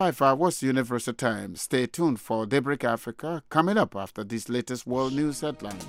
5 hours Universal Time. Stay tuned for Daybreak Africa coming up after these latest world news headlines.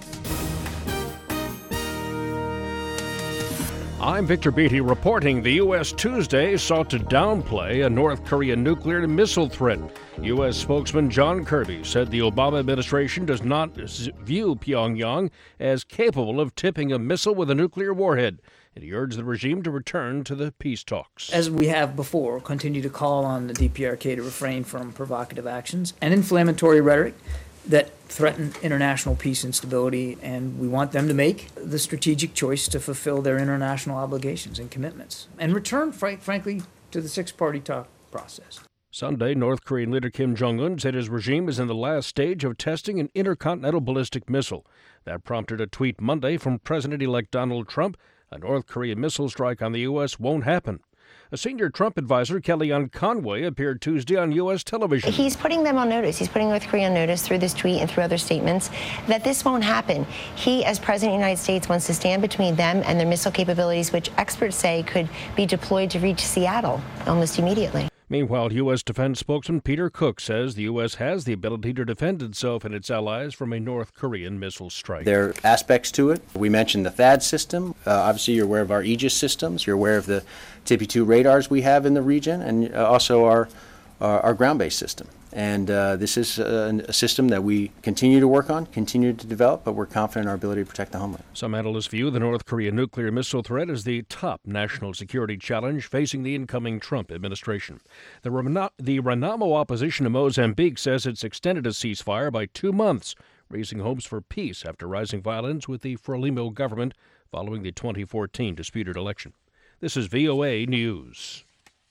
I'm Victor Beatty reporting the U.S. Tuesday sought to downplay a North Korean nuclear missile threat. U.S. spokesman John Kirby said the Obama administration does not view Pyongyang as capable of tipping a missile with a nuclear warhead. And he urged the regime to return to the peace talks. As we have before, continue to call on the DPRK to refrain from provocative actions and inflammatory rhetoric that threaten international peace and stability, and we want them to make the strategic choice to fulfill their international obligations and commitments and return, frankly, to the six-party talk process. Sunday, North Korean leader Kim Jong-un said his regime is in the last stage of testing an intercontinental ballistic missile. That prompted a tweet Monday from President-elect Donald Trump. A North Korean missile strike on the U.S. won't happen. A senior Trump advisor, Kellyanne Conway, appeared Tuesday on U.S. television. He's putting them on notice. He's putting North Korea on notice through this tweet and through other statements that this won't happen. He, as President of the United States, wants to stand between them and their missile capabilities, which experts say could be deployed to reach Seattle almost immediately. Meanwhile, U.S. Defense spokesman Peter Cook says the U.S. has the ability to defend itself and its allies from a North Korean missile strike. There are aspects to it. We mentioned the THAAD system. Obviously, you're aware of our Aegis systems. You're aware of the TP-2 radars we have in the region, and also our ground-based system. And this is a system that we continue to work on, continue to develop, but we're confident in our ability to protect the homeland. Some analysts view the North Korean nuclear missile threat as the top national security challenge facing the incoming Trump administration. The Renamo opposition to Mozambique says it's extended a ceasefire by 2 months, raising hopes for peace after rising violence with the Frelimo government following the 2014 disputed election. This is VOA News.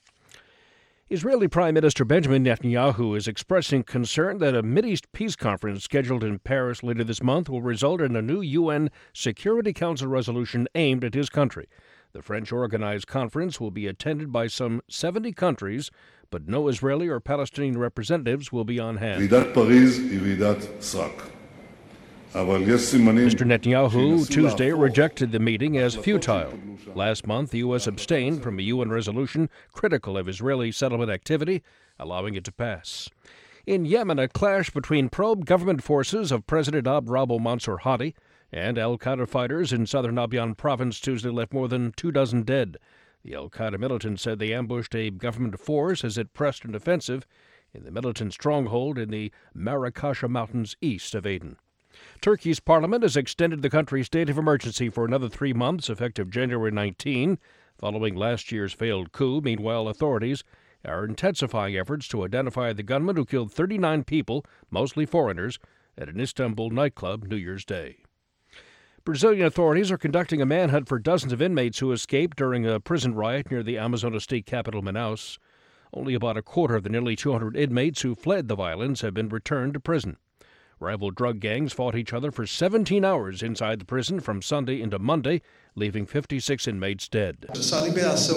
Israeli Prime Minister Benjamin Netanyahu is expressing concern that a Mideast peace conference scheduled in Paris later this month will result in a new UN Security Council resolution aimed at his country. The French-organized conference will be attended by some 70 countries, but no Israeli or Palestinian representatives will be on hand. Mr. Netanyahu Tuesday rejected the meeting as futile. Last month, the U.S. abstained from a UN resolution critical of Israeli settlement activity, allowing it to pass. In Yemen, a clash between pro-government forces of President Abd Rabbu Mansur Hadi and al-Qaeda fighters in southern Abyan province Tuesday left more than 24 dead. The al-Qaeda militants said they ambushed a government force as it pressed an offensive in the militant stronghold in the Marrakesha Mountains east of Aden. Turkey's parliament has extended the country's state of emergency for another 3 months, effective January 19, following last year's failed coup. Meanwhile, authorities are intensifying efforts to identify the gunman who killed 39 people, mostly foreigners, at an Istanbul nightclub New Year's Day. Brazilian authorities are conducting a manhunt for dozens of inmates who escaped during a prison riot near the Amazonas state capital, Manaus. Only about a quarter of the nearly 200 inmates who fled the violence have been returned to prison. Rival drug gangs fought each other for 17 hours inside the prison from Sunday into Monday, leaving 56 inmates dead. Justice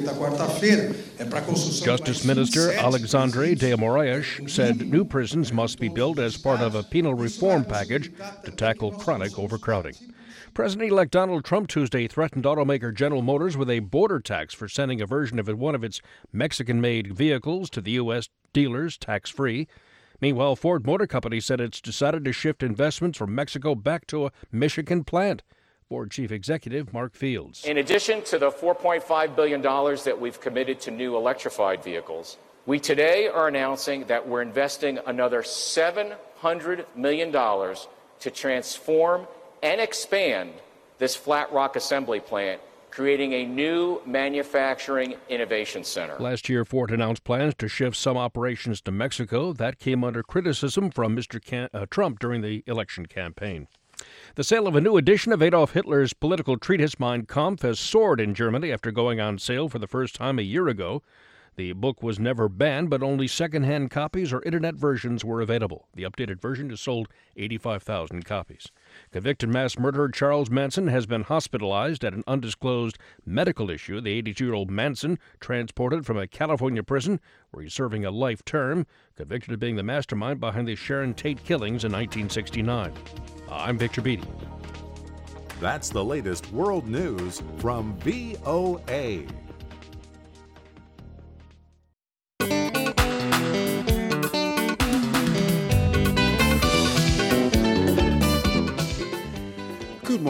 Minister Alexandre de Moraes said new prisons must be built as part of a penal reform package to tackle chronic overcrowding. President-elect Donald Trump Tuesday threatened automaker General Motors with a border tax for sending a version of one of its Mexican-made vehicles to the U.S. dealers tax-free. Meanwhile, Ford Motor Company said it's decided to shift investments from Mexico back to a Michigan plant. Ford Chief Executive Mark Fields. In addition to the $4.5 billion that we've committed to new electrified vehicles, we today are announcing that we're investing another $700 million to transform and expand this Flat Rock assembly plant, creating a new manufacturing innovation center. Last year, Ford announced plans to shift some operations to Mexico. That came under criticism from Mr. Trump during the election campaign. The sale of a new edition of Adolf Hitler's political treatise Mein Kampf has soared in Germany after going on sale for the first time a year ago. The book was never banned, but only second-hand copies or internet versions were available. The updated version has sold 85,000 copies. Convicted mass murderer Charles Manson has been hospitalized at an undisclosed medical issue. The 82-year-old Manson, transported from a California prison where he's serving a life term, convicted of being the mastermind behind the Sharon Tate killings in 1969. I'm Victor Beatty. That's the latest world news from VOA.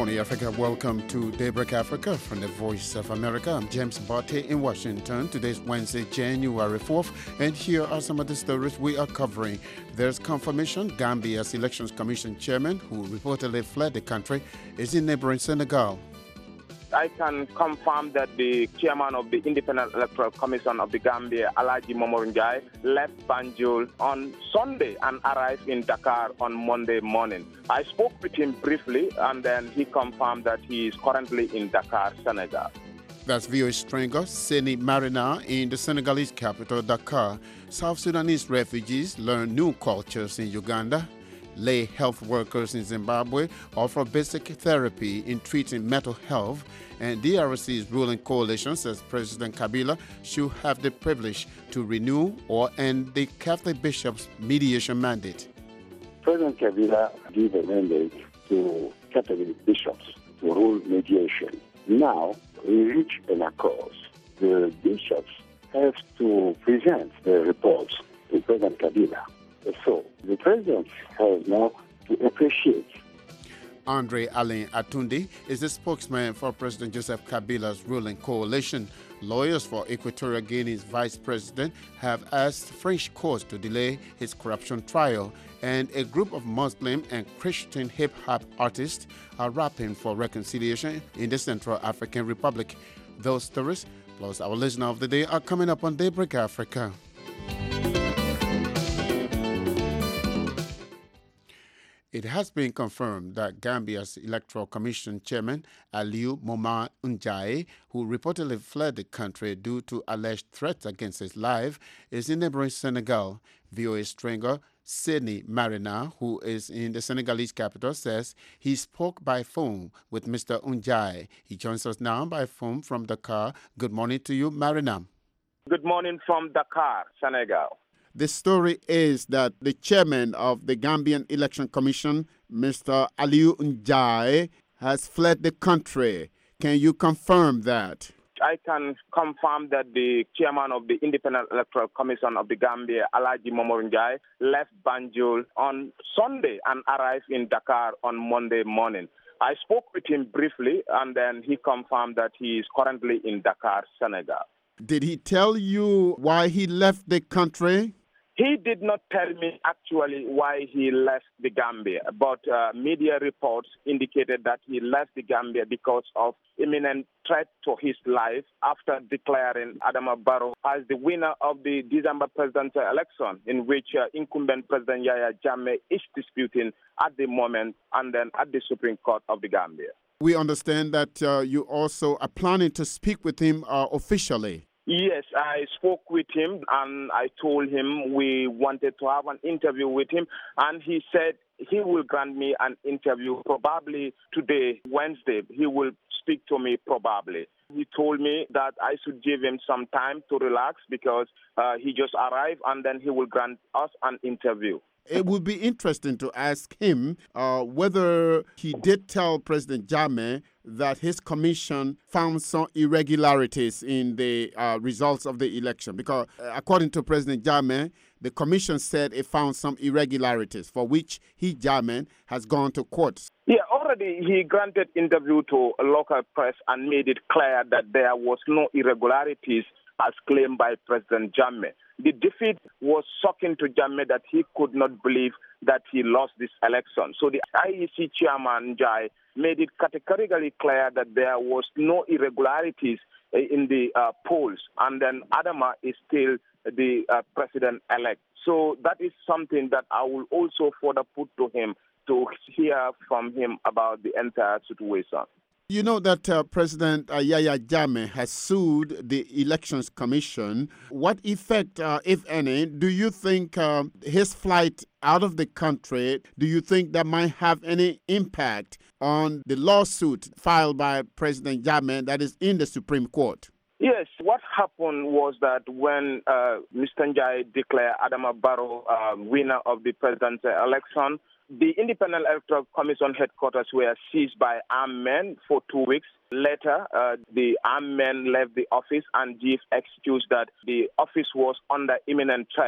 morning, Africa. Welcome to Daybreak Africa from the Voice of America. I'm James Barty in Washington. Today's Wednesday, January 4th, and here are some of the stories we are covering. There's confirmation Gambia's Elections Commission chairman, who reportedly fled the country, is in neighboring Senegal. I can confirm that the chairman of the Independent Electoral Commission of the Gambia, Alhaji Momodou Njie, left Banjul on Sunday and arrived in Dakar on Monday morning. I spoke with him briefly, and then he confirmed that he is currently in Dakar, Senegal. That's VOA stringer Seni Marina in the Senegalese capital, Dakar. South Sudanese refugees learn new cultures in Uganda. Lay health workers in Zimbabwe offer basic therapy in treating mental health, and DRC's ruling coalition says President Kabila should have the privilege to renew or end the Catholic bishops' mediation mandate. President Kabila gave a mandate to Catholic bishops to rule mediation. Now, we reach an accord. The bishops have to present their reports to President Kabila. So the president has now to appreciate. Andre Alain Atundi is the spokesman for President Joseph Kabila's ruling coalition. Lawyers for Equatorial Guinea's vice president have asked French courts to delay his corruption trial, and a group of Muslim and Christian hip-hop artists are rapping for reconciliation in the Central African Republic. Those stories, plus our listener of the day, are coming up on Daybreak Africa. It has been confirmed that Gambia's Electoral Commission chairman, Alieu Momodou Njie, who reportedly fled the country due to alleged threats against his life, is in neighboring Senegal. VOA stringer Seni Marina, who is in the Senegalese capital, says he spoke by phone with Mr. Njie. He joins us now by phone from Dakar. Good morning to you, Marina. Good morning from Dakar, Senegal. The story is that the chairman of the Gambian Election Commission, Mr. Alieu Njie, has fled the country. Can you confirm that? I can confirm that the chairman of the Independent Electoral Commission of the Gambia, Alhaji Momodou Njie, left Banjul on Sunday and arrived in Dakar on Monday morning. I spoke with him briefly, and then he confirmed that he is currently in Dakar, Senegal. Did he tell you why he left the country? He did not tell me actually why he left the Gambia, but media reports indicated that he left the Gambia because of imminent threat to his life after declaring Adama Barrow as the winner of the December presidential election, in which incumbent President Yahya Jammeh is disputing at the moment and then at the Supreme Court of the Gambia. We understand that you also are planning to speak with him officially. Yes, I spoke with him and I told him we wanted to have an interview with him, and he said he will grant me an interview probably today, Wednesday. He will speak to me probably. He told me that I should give him some time to relax because he just arrived, and then he will grant us an interview. It would be interesting to ask him whether he did tell President Jammeh that his commission found some irregularities in the results of the election. Because according to President Jammeh, the commission said it found some irregularities for which he, Jammeh, has gone to court. Yeah, already he granted interview to a local press and made it clear that there was no irregularities as claimed by President Jammeh. The defeat was shocking to Jammeh that he could not believe that he lost this election. So the IEC chairman, Njie, made it categorically clear that there was no irregularities in the polls, and then Adama is still the president-elect. So that is something that I will also further put to him to hear from him about the entire situation. You know that President Yahya Jammeh has sued the Elections Commission. What effect, if any, do you think his flight out of the country, do you think that might have any impact on the lawsuit filed by President Jammeh that is in the Supreme Court? Yes, what happened was that when Mr. Njie declared Adama Barrow winner of the presidential election, the Independent Electoral Commission headquarters were seized by armed men for 2 weeks. Later, the armed men left the office and gave excuse that the office was under imminent threat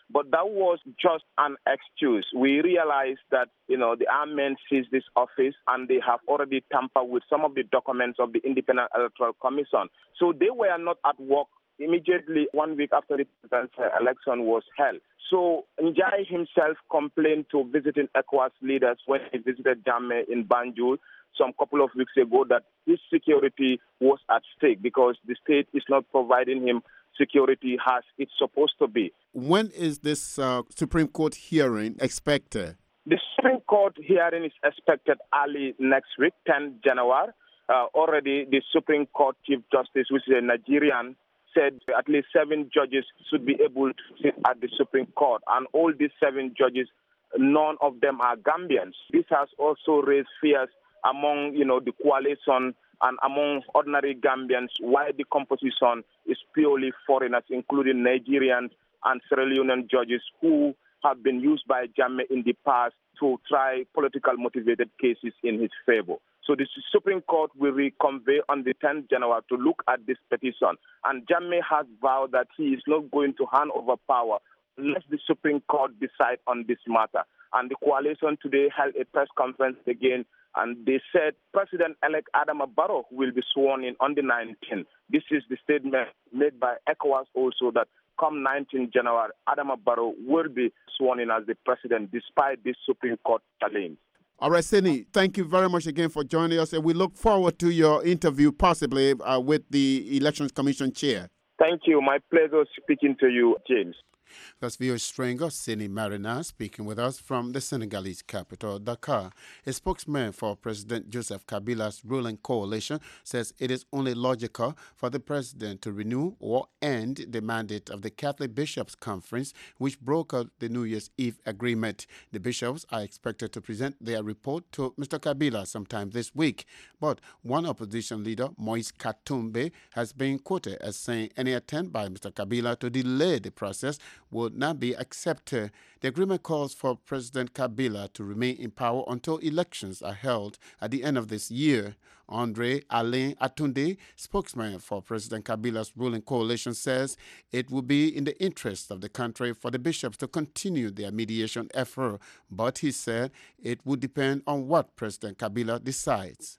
But that was just an excuse. We realized that, the armed men seized this office and they have already tampered with some of the documents of the Independent Electoral Commission. So they were not at work immediately 1 week after the presidential election was held. So Njai himself complained to visiting ECOWAS leaders when he visited Jammeh in Banjul some couple of weeks ago that his security was at stake because the state is not providing him security as it's supposed to be. When is this Supreme Court hearing expected? The Supreme Court hearing is expected early next week, 10 January. Already the Supreme Court Chief Justice, which is a Nigerian, said at least 7 judges should be able to sit at the Supreme Court. And all these 7 judges, none of them are Gambians. This has also raised fears among, the coalition and among ordinary Gambians why the composition is purely foreigners, including Nigerians and Sierra Leonean judges who have been used by Jammeh in the past to try political motivated cases in his favor. So the Supreme Court will reconvene on the 10th January to look at this petition. And Jammeh has vowed that he is not going to hand over power unless the Supreme Court decide on this matter. And the coalition today held a press conference again, and they said President-elect Adama Barrow will be sworn in on the 19th. This is the statement made by ECOWAS also that come 19 January, Adama Barrow will be sworn in as the president despite this Supreme Court challenge. All right, Sini, thank you very much again for joining us, and we look forward to your interview possibly with the Elections Commission Chair. Thank you. My pleasure speaking to you, James. That's VOA Stranger, Sini Marina, speaking with us from the Senegalese capital, Dakar. A spokesman for President Joseph Kabila's ruling coalition says it is only logical for the president to renew or end the mandate of the Catholic Bishops' Conference, which broke up the New Year's Eve agreement. The bishops are expected to present their report to Mr. Kabila sometime this week. But one opposition leader, Moise Katumbi, has been quoted as saying any attempt by Mr. Kabila to delay the process would not be accepted. The agreement calls for President Kabila to remain in power until elections are held at the end of this year. Andre Alain Atunde, spokesman for President Kabila's ruling coalition, says it will be in the interest of the country for the bishops to continue their mediation effort, but he said it would depend on what President Kabila decides.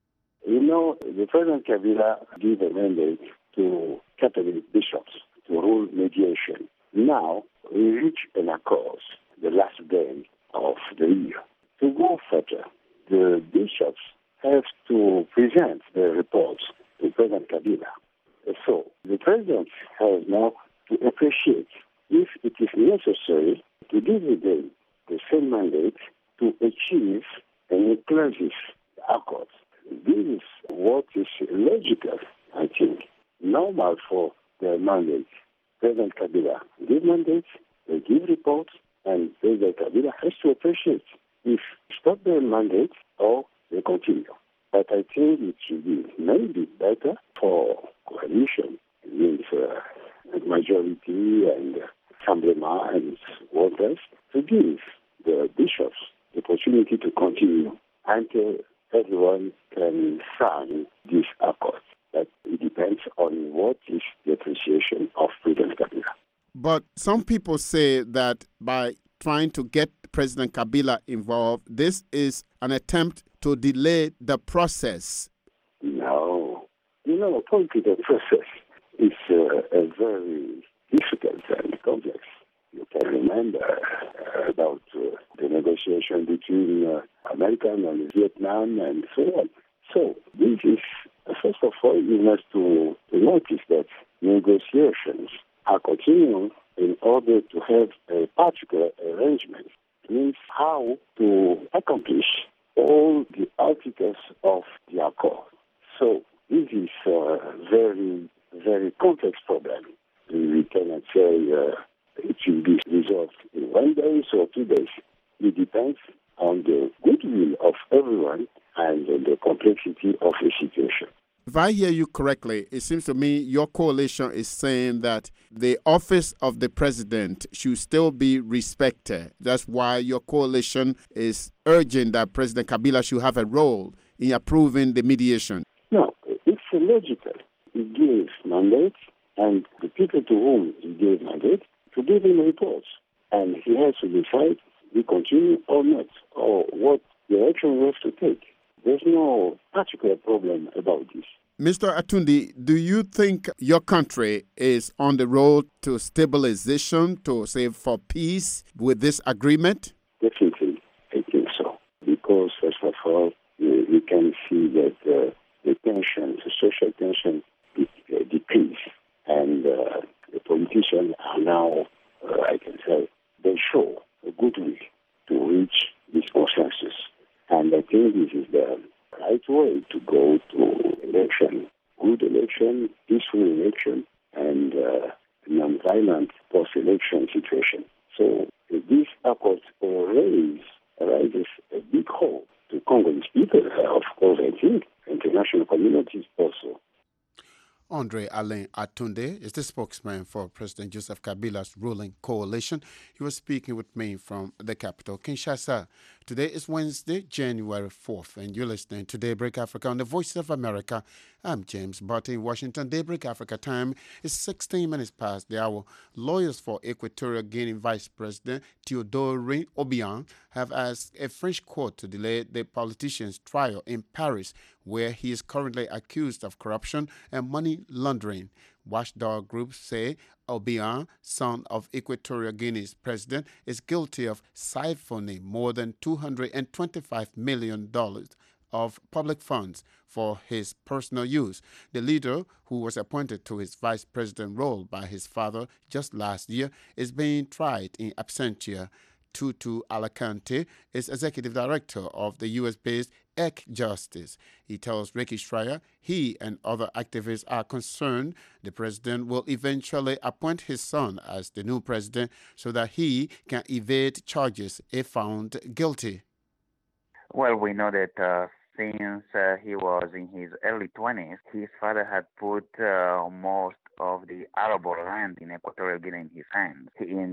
The President Kabila gave a mandate to Catholic bishops to rule mediation. Now, we reach an accord the last day of the year. To go further, the bishops have to present their reports to President Kabila. So, the president has now to appreciate if it is necessary to give them the same mandate to achieve an inclusive accord. This is what is logical, I think, normal for the mandate. President Kabila give mandates, they give reports, and President Kabila has to appreciate if stop their mandate or they continue. But I think it should be maybe better for coalition, it means majority and assemblement and voters, to give the bishops the opportunity to continue until everyone can sign this accord. But it depends on what is the appreciation of President Kabila. But some people say that by trying to get President Kabila involved, this is an attempt to delay the process. No. A political process is a very difficult and complex. You can remember about the negotiation between America and Vietnam and so on. So this is, first of all, you must to notice that negotiations are continuing in order to have a particular arrangement. It means how to accomplish all the articles of the accord. So this is a very, very complex problem. We cannot say it will be resolved in 1 day or 2 days. It depends on the goodwill of everyone and the complexity of the situation. If I hear you correctly, it seems to me your coalition is saying that the office of the president should still be respected. That's why your coalition is urging that President Kabila should have a role in approving the mediation. No, it's logical. He gave mandates, and the people to whom he gave mandate to give him reports. And he has to decide we continue or not, or what direction we have to take. There's no particular problem about this. Mr. Atundi, do you think your country is on the road to stabilization, to say for peace with this agreement? Definitely, I think so. Because, first of all, we can see that the tension, the social tension, decrease. And the politicians are now, I can say, they show a goodwill to reach this consensus. And I think this is the right way to go to election, good election, peaceful election, and non-violent post-election situation. So this accord raises a big hope to Congolese people, of course, I think, international communities also. Andre Alain Atunde is the spokesman for President Joseph Kabila's ruling coalition. He was speaking with me from the capital, Kinshasa. Today is Wednesday, January 4th, and you're listening to Daybreak Africa on the Voice of America. I'm James Barty in Washington. Daybreak Africa time is 16 minutes past the hour. Lawyers for Equatorial Guinea Vice President Théodore Obiang have asked a French court to delay the politician's trial in Paris, where he is currently accused of corruption and money laundering. Watchdog groups say Obiang, son of Equatorial Guinea's president, is guilty of siphoning more than $225 million of public funds for his personal use. The leader, who was appointed to his vice president role by his father just last year, is being tried in absentia. Tutu Alacante is executive director of the U.S.-based EC Justice. He tells Ricky Schreier he and other activists are concerned the president will eventually appoint his son as the new president so that he can evade charges if found guilty. Well, we know that since he was in his early 20s, his father had put most of the arable land in Equatorial Guinea in his hands,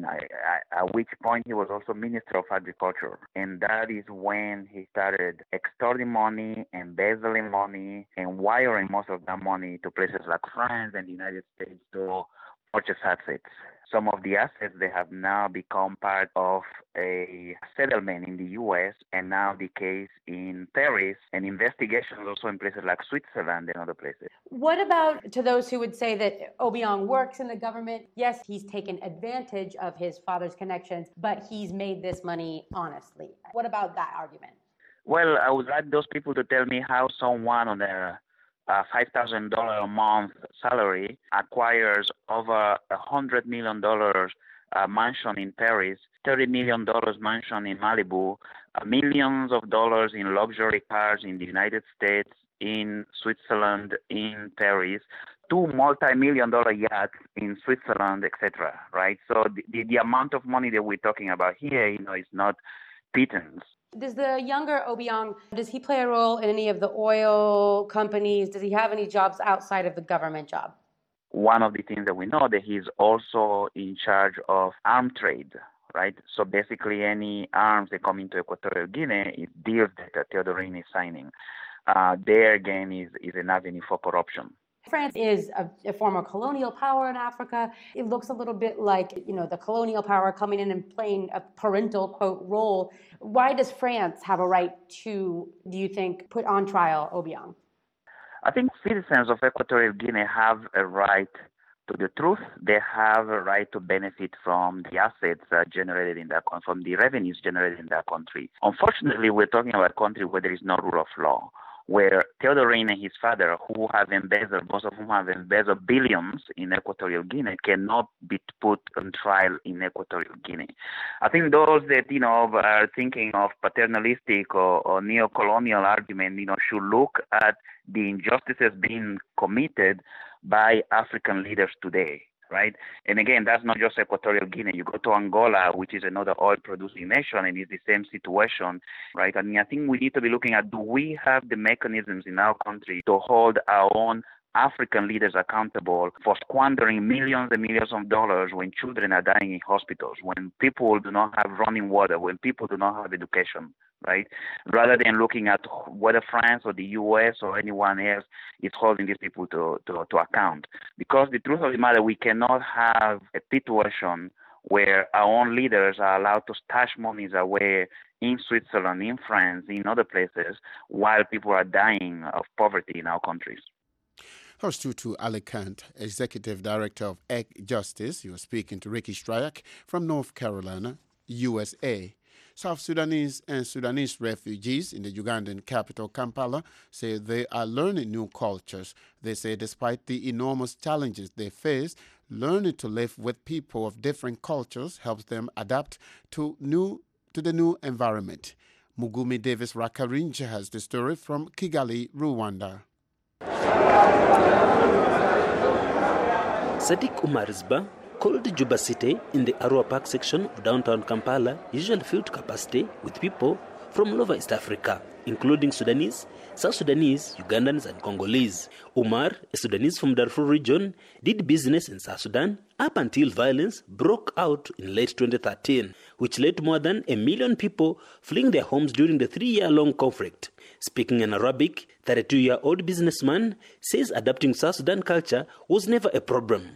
at which point he was also Minister of Agriculture. And that is when he started extorting money, embezzling money, and wiring most of that money to places like France and the United States to purchase assets. Some of the assets, they have now become part of a settlement in the U.S. and now the case in Paris and investigations also in places like Switzerland and other places. What about to those who would say that Obiang works in the government? Yes, he's taken advantage of his father's connections, but he's made this money honestly. What about that argument? Well, I would like those people to tell me how someone on a $5,000 a month salary acquires over $100 million mansion in Paris, $30 million mansion in Malibu, millions of dollars in luxury cars in the United States, in Switzerland, in Paris, 2 multi-million-dollar yachts in Switzerland, etc. Right? So the amount of money that we're talking about here, is not pittance. Does the younger Obiang, does he play a role in any of the oil companies? Does he have any jobs outside of the government job? One of the things that we know that he's also in charge of arm trade, right? So basically any arms that come into Equatorial Guinea, it deals that Théodore is signing. There again is an avenue for corruption. France is a former colonial power in Africa. It looks a little bit like, the colonial power coming in and playing a parental, quote, role. Why does France have a right to, do you think, put on trial Obiang? I think citizens of Equatorial Guinea have a right to the truth. They have a right to benefit from the assets generated in that country, from the revenues generated in that country. Unfortunately, we're talking about a country where there is no rule of law, where Théodore and his father, who have embezzled, most of whom have embezzled billions in Equatorial Guinea, cannot be put on trial in Equatorial Guinea. I think those that, are thinking of paternalistic or neo-colonial argument, should look at the injustices being committed by African leaders today. Right? And again, that's not just Equatorial Guinea. You go to Angola, which is another oil-producing nation, and it's the same situation, right? I think we need to be looking at, do we have the mechanisms in our country to hold our own African leaders accountable for squandering millions and millions of dollars when children are dying in hospitals, when people do not have running water, when people do not have education, right? Rather than looking at whether France or the U.S. or anyone else is holding these people to account. Because the truth of the matter, we cannot have a situation where our own leaders are allowed to stash monies away in Switzerland, in France, in other places, while people are dying of poverty in our countries. Host Tutu Alicant, Executive Director of Egg Justice, you are speaking to Ricky Stryak from North Carolina, USA. South Sudanese and Sudanese refugees in the Ugandan capital, Kampala, say they are learning new cultures. They say despite the enormous challenges they face, learning to live with people of different cultures helps them adapt to the new environment. Mugumi Davis Rakarinja has the story from Kigali, Rwanda. Sadiq Umarizba called Juba City in the Arua Park section of downtown Kampala usually filled capacity with people from all over East Africa, including Sudanese, South Sudanese, Ugandans and Congolese. Umar, a Sudanese from Darfur region, did business in South Sudan up until violence broke out in late 2013, which led to more than 1 million people fleeing their homes during the 3-year-long conflict. Speaking in Arabic, 32-year-old businessman says adapting South Sudan culture was never a problem.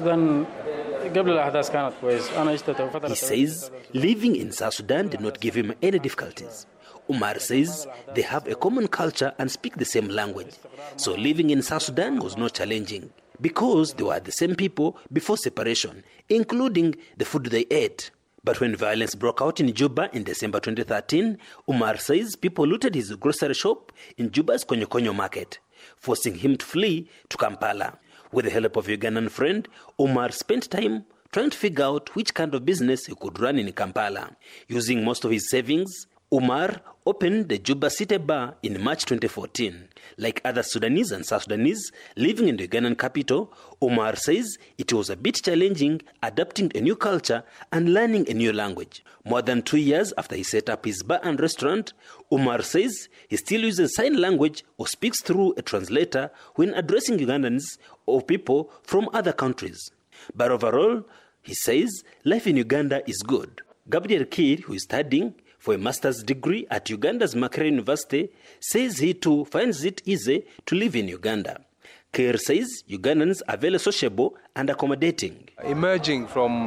He says living in South Sudan did not give him any difficulties. Umar says they have a common culture and speak the same language. So living in South Sudan was not challenging because they were the same people before separation, including the food they ate. But when violence broke out in Juba in December 2013, Umar says people looted his grocery shop in Juba's Konyo market, forcing him to flee to Kampala. With the help of a Ugandan friend, Umar spent time trying to figure out which kind of business he could run in Kampala. Using most of his savings, Umar opened the Juba City Bar in March 2014. Like other Sudanese and South Sudanese living in the Ugandan capital, Umar says it was a bit challenging adapting a new culture and learning a new language. More than 2 years after he set up his bar and restaurant, Umar says he still uses sign language or speaks through a translator when addressing Ugandans or people from other countries. But overall, he says life in Uganda is good. Gabriel Kir, who is studying for a master's degree at Uganda's Makerere University, says he too finds it easy to live in Uganda. Kir says Ugandans are very sociable and accommodating. Emerging from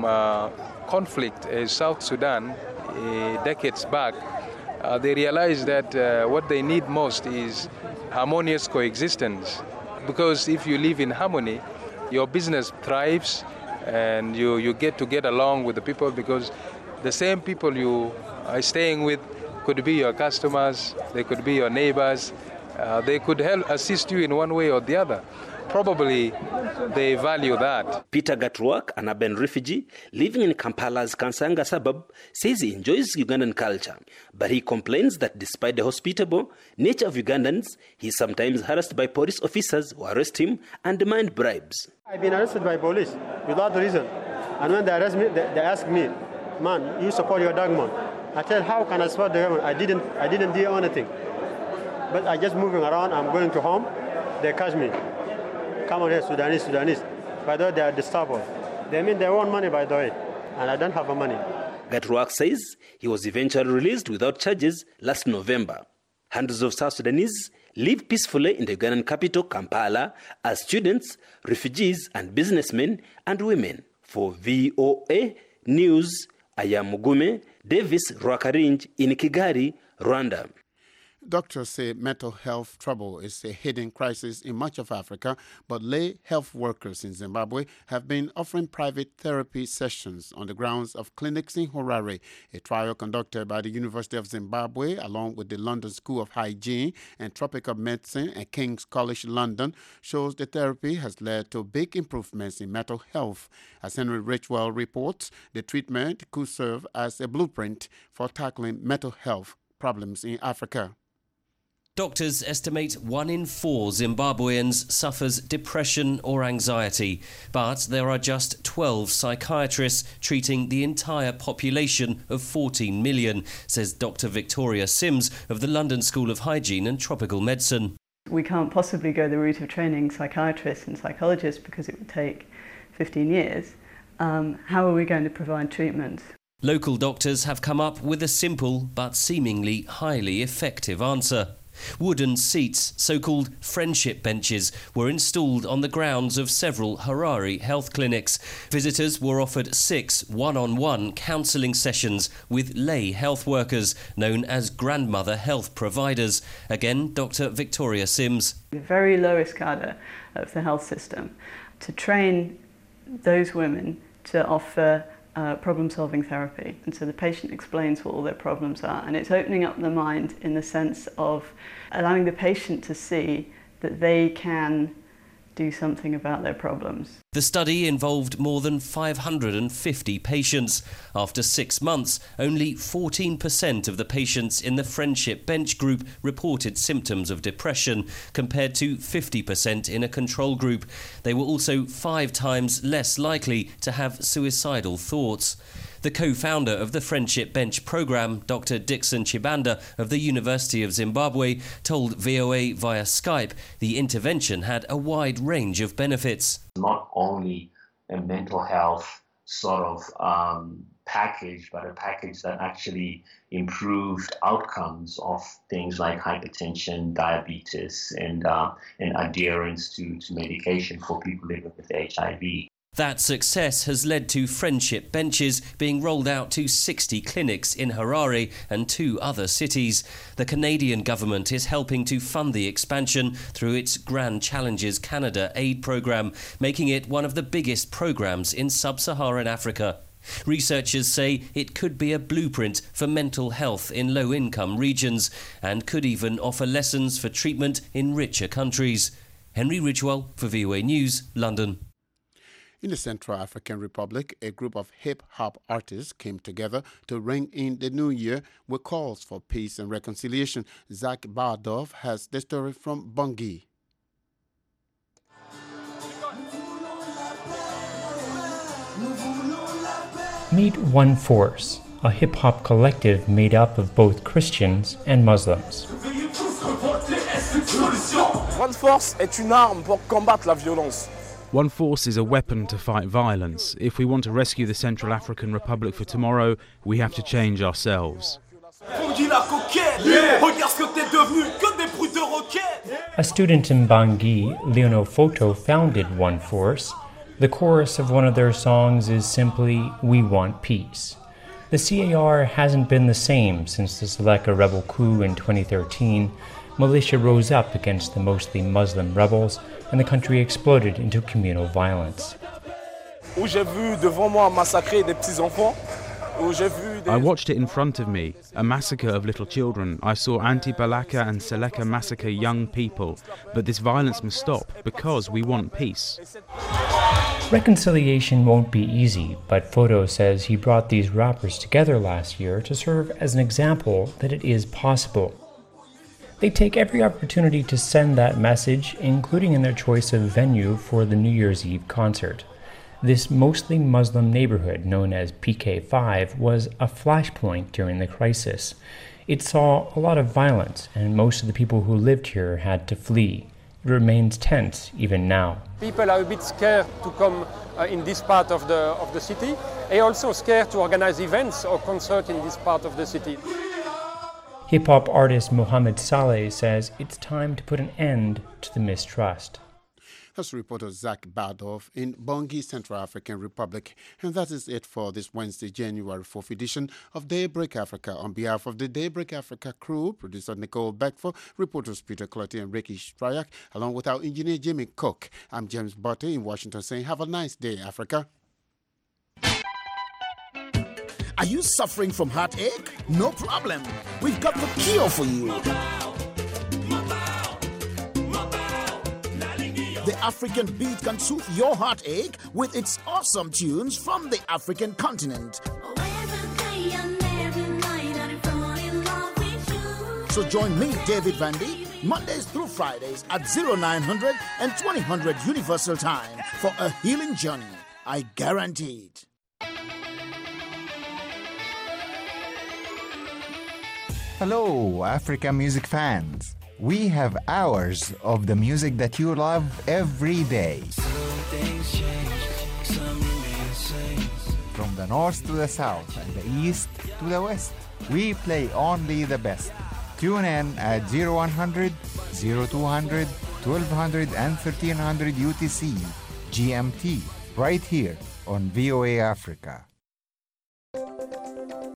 conflict in South Sudan decades back, they realized that what they need most is harmonious coexistence. Because if you live in harmony, your business thrives and you get to get along with the people, because the same people you are staying with could be your customers, they could be your neighbors, they could help assist you in one way or the other. Probably they value that. Peter Gatruak, an urban refugee living in Kampala's Kansanga suburb, says he enjoys Ugandan culture, but he complains that despite the hospitable nature of Ugandans, he is sometimes harassed by police officers who arrest him and demand bribes. I've been arrested by police without reason, and when they arrest me, they ask me, "Man, you support your government." I tell, how can I support the government? I didn't do anything. But I just moving around, I'm going to home, they catch me. Come on here, Sudanese. By the way, they are disturbed. They mean they want money, by the way, and I don't have the money. Gatruak says he was eventually released without charges last November. Hundreds of South Sudanese live peacefully in the Ugandan capital, Kampala, as students, refugees, and businessmen and women. For VOA News, I am Mugume Davis Rwakarinj in Kigali, Rwanda. Doctors say mental health trouble is a hidden crisis in much of Africa, but lay health workers in Zimbabwe have been offering private therapy sessions on the grounds of clinics in Harare. A trial conducted by the University of Zimbabwe, along with the London School of Hygiene and Tropical Medicine and King's College London, shows the therapy has led to big improvements in mental health. As Henry Richwell reports, the treatment could serve as a blueprint for tackling mental health problems in Africa. Doctors estimate 1 in 4 Zimbabweans suffers depression or anxiety, but there are just 12 psychiatrists treating the entire population of 14 million, says Dr. Victoria Sims of the London School of Hygiene and Tropical Medicine. We can't possibly go the route of training psychiatrists and psychologists because it would take 15 years. How are we going to provide treatment? Local doctors have come up with a simple but seemingly highly effective answer. Wooden seats, so-called friendship benches, were installed on the grounds of several Harare health clinics. Visitors were offered 6 one-on-one counselling sessions with lay health workers, known as grandmother health providers. Again, Dr. Victoria Sims. The very lowest cadre of the health system, to train those women to offer problem-solving therapy. And so the patient explains what all their problems are, and it's opening up the mind in the sense of allowing the patient to see that they can do something about their problems. The study involved more than 550 patients. After 6 months, only 14% of the patients in the Friendship Bench group reported symptoms of depression, compared to 50% in a control group. They were also 5 times less likely to have suicidal thoughts. The co-founder of the Friendship Bench programme, Dr. Dixon Chibanda of the University of Zimbabwe, told VOA via Skype the intervention had a wide range of benefits. Not only a mental health sort of package, but a package that actually improved outcomes of things like hypertension, diabetes, and adherence to medication for people living with HIV. That success has led to Friendship Benches being rolled out to 60 clinics in Harare and 2 other cities. The Canadian government is helping to fund the expansion through its Grand Challenges Canada aid programme, making it one of the biggest programmes in sub-Saharan Africa. Researchers say it could be a blueprint for mental health in low-income regions and could even offer lessons for treatment in richer countries. Henry Ridgewell for VOA News, London. In the Central African Republic, a group of hip-hop artists came together to ring in the new year with calls for peace and reconciliation. Zach Bardov has the story from Bangui. Meet One Force, a hip-hop collective made up of both Christians and Muslims. One Force est une arme pour combattre la violence. One Force is a weapon to fight violence. If we want to rescue the Central African Republic for tomorrow, we have to change ourselves. A student in Bangui, Leono Photo, founded One Force. The chorus of one of their songs is simply, "We want peace." The CAR hasn't been the same since the Seleka rebel coup in 2013. Militia rose up against the mostly Muslim rebels, and the country exploded into communal violence. I watched it in front of me, a massacre of little children. I saw Anti-Balaka and Seleka massacre young people. But this violence must stop because we want peace. Reconciliation won't be easy, but Photo says he brought these rappers together last year to serve as an example that it is possible. They take every opportunity to send that message, including in their choice of venue for the New Year's Eve concert. This mostly Muslim neighborhood, known as PK5, was a flashpoint during the crisis. It saw a lot of violence, and most of the people who lived here had to flee. It remains tense even now. People are a bit scared to come in this part of the city, and also scared to organize events or concerts in this part of the city. Hip-hop artist Mohamed Saleh says it's time to put an end to the mistrust. That's reporter Zach Bardov in Bangui, Central African Republic. And that is it for this Wednesday, January 4th edition of Daybreak Africa. On behalf of the Daybreak Africa crew, producer Nicole Beckford, reporters Peter Clotty and Ricky Stryak, along with our engineer Jimmy Cook, I'm James Butter in Washington saying have a nice day, Africa. Are you suffering from heartache? No problem. We've got the cure for you. The African beat can soothe your heartache with its awesome tunes from the African continent. So join me, David Vandy, Mondays through Fridays at 0900 and 2000 Universal Time for a healing journey. I guarantee it. Hello, Africa music fans. We have hours of the music that you love every day. From the north to the south and the east to the west, we play only the best. Tune in at 0100, 0200, 1200 and 1300 UTC GMT right here on VOA Africa.